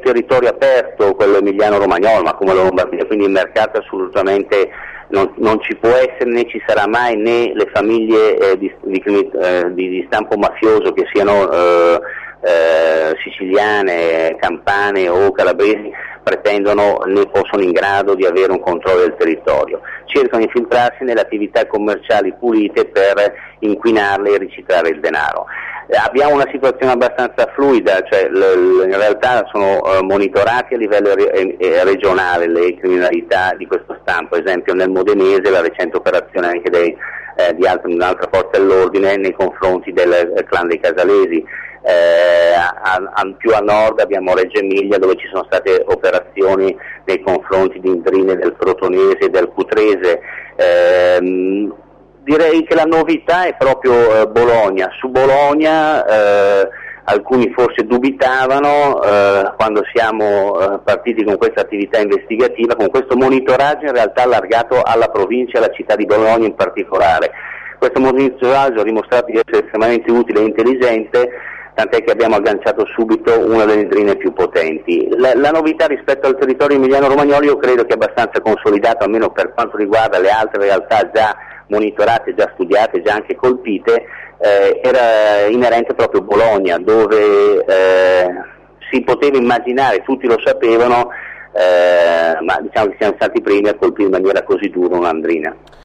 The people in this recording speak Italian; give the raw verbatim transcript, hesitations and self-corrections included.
territorio aperto, quello emiliano-romagnolo, ma come la Lombardia, quindi il mercato assolutamente non, non ci può essere né ci sarà mai, né le famiglie eh, di, di, eh, di, di stampo mafioso, che siano eh, eh, siciliane, campane o calabresi, pretendono né possono in grado di avere un controllo del territorio. Cercano di infiltrarsi nelle attività commerciali pulite per inquinarle e riciclare il denaro. Eh, abbiamo una situazione abbastanza fluida, cioè l- l- in realtà sono uh, monitorati a livello re- eh, regionale le criminalità di questo stampo. Ad esempio nel Modenese la recente operazione anche dei, eh, di alt- un'altra forza dell'ordine nei confronti del eh, clan dei Casalesi. Eh, a, a, più a nord abbiamo Reggio Emilia, dove ci sono state operazioni nei confronti di Indrine del Crotonese e del Cutrese. Eh, direi che la novità è proprio eh, Bologna. Su Bologna eh, alcuni forse dubitavano eh, quando siamo eh, partiti con questa attività investigativa, con questo monitoraggio in realtà allargato alla provincia e alla città di Bologna in particolare. Questo monitoraggio ha dimostrato di essere estremamente utile e intelligente, tant'è che abbiamo agganciato subito una delle drine più potenti. La, la novità rispetto al territorio emiliano-romagnolo io credo che è abbastanza consolidata, almeno per quanto riguarda le altre realtà già monitorate, già studiate, già anche colpite, eh, era inerente proprio a Bologna, dove eh, si poteva immaginare, tutti lo sapevano, eh, ma diciamo che siamo stati i primi a colpire in maniera così dura un'andrina.